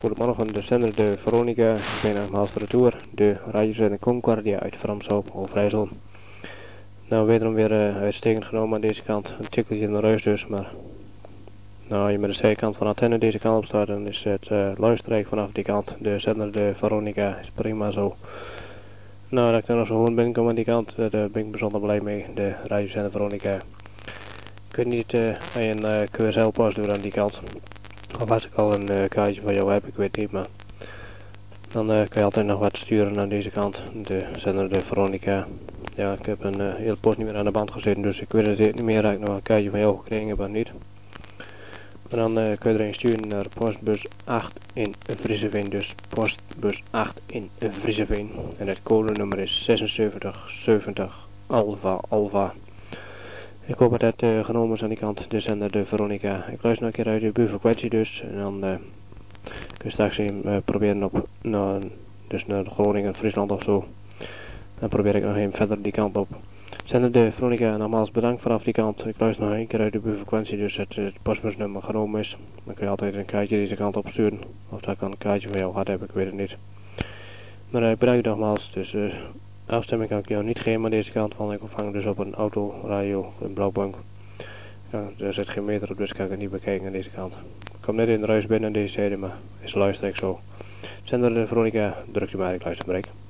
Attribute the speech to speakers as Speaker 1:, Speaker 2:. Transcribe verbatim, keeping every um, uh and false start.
Speaker 1: Goedemorgen, de zender de Veronica, ik ben nogmaals de retour, de radiozender Concordia uit Framshoop, Overijssel. Nou, wederom weer uh, uitstekend genomen aan deze kant, een tikkeltje in de reus dus, maar nou, je met de zijkant van de antenne deze kant op staat, dan is het uh, luisterrijk vanaf die kant. De zender de Veronica is prima zo. Nou, dat ik er nog zo gewoon binnenkom aan die kant, daar uh, ben ik bijzonder blij mee, de radiozender Veronica. Ik weet niet uh, of je een uh, Q S L-post doet aan die kant. Of als ik al een uh, kaartje van jou heb, ik weet niet, maar dan uh, kan je altijd nog wat sturen naar deze kant, de zender de Veronica. Ja, ik heb een uh, hele post niet meer aan de band gezeten, dus ik weet het niet meer dat ik nog een kaartje van jou gekregen heb of niet. Maar dan uh, kun je er een sturen naar postbus acht in Vriezeveen, dus postbus acht in Vriezeveen. En het codenummer is zesenzeventig zeventig Alpha Alpha. Ik hoop dat het uh, genomen is aan die kant, de zender de Veronica. Ik luister nog een keer uit de buurfrequentie dus. En dan uh, kun je straks even uh, proberen op naar, dus naar Groningen, Friesland of zo. Dan probeer ik nog even verder die kant op. Zender de Veronica, nogmaals bedankt vanaf die kant. Ik luister nog een keer uit de buurfrequentie, dus het, het postbusnummer genomen is. Dan kun je altijd een kaartje deze kant op sturen. Of dat ik al een kaartje van jou had heb, ik weet het niet. Maar uh, bedankt nogmaals, dus uh, afstemming kan ik jou niet geven aan deze kant, want ik ontvang dus op een autoradio, een blauwbank. Ja, er zit geen meter op, dus kan ik het niet bekijken aan deze kant. Ik kom net in de ruis binnen aan deze zijde, maar is luister ik zo. Zender de Veronica, drukt u maar, ik luister bereik.